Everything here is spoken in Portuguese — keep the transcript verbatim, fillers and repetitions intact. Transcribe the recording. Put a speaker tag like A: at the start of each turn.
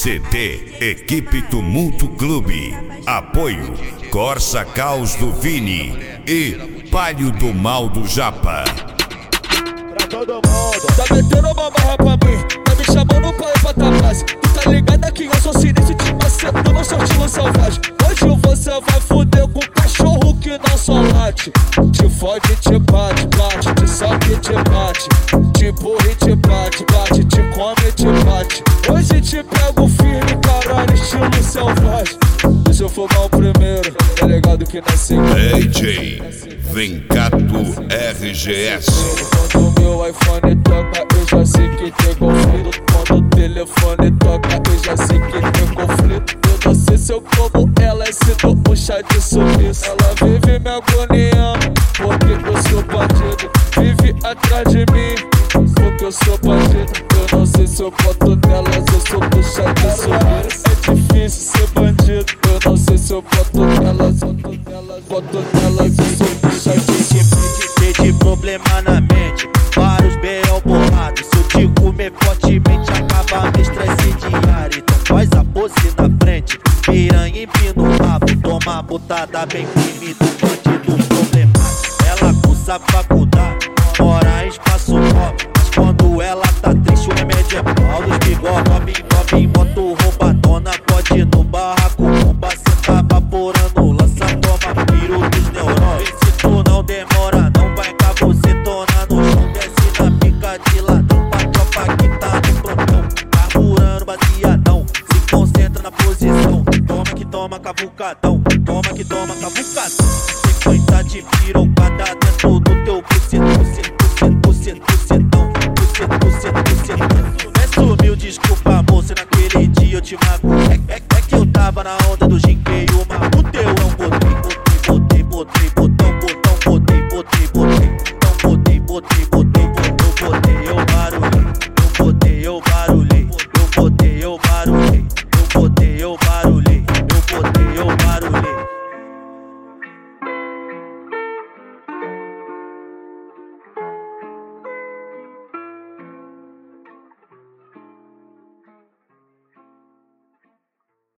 A: C T Equipe Tumulto Clube. Apoio Corsa Caos do Vini e Palio do Mal do Japa.
B: Pra todo mundo. Tá metendo uma barra pra mim, tá me chamando pra ir pra tua base. Tu tá ligado que eu sou sinistro, te macetando, eu sou estilo selvagem. Hoje você vai fuder com cachorro que não só late. Te fode, te bate, bate, te sobe, te bate. Te empurra e te bate, bate, te come e te bate. Hoje te pego firme, caralho, estilo selvagem. Deixa eu fumar o primeiro, tá ligado que nasci.
A: D J Vencato R G S.
B: Quando meu iPhone toca, eu já sei que tem conflito. Quando o telefone toca, eu já sei que tem conflito. Eu não sei se eu como ela e se dou um chá de sumiço. Ela vive me agoniando, porque eu sou bandido. Vive atrás de mim, porque eu sou bandido. Eu não sei se eu boto nelas, eu sou do chá de sumiço. É difícil ser bandido. Eu não sei se eu boto nelas, boto nelas, boto nelas, eu sou do chá de sumiço.
C: De problema na mente, vários B O borrados. Se eu te comer fortemente, acaba meu estresse diário. Então faz a pose na frente, piranha empina o rabo. Toma botada bem firme do bandido problemático. Ela cursa faculdade, mora em espaço pobre. Mas quando ela tá triste, o remédio é pau dos bigode. Bob, bob, moto roubadona, pode no barraco bomba. Cê tá vaporando, lança, toma piro dos neurônios. Se tu não demora, não vai cá, você tona no chão. Desce na pica de ladrão pra tropa que tá no plantão. Carburando baseadão, se concentra na posição. Toma que toma cavucadão, toma que toma cavucadão. Sequência de pirocada dentro do teu bucetão, bucetão, bucetão, bucetão, bucetão. Desce o meu disco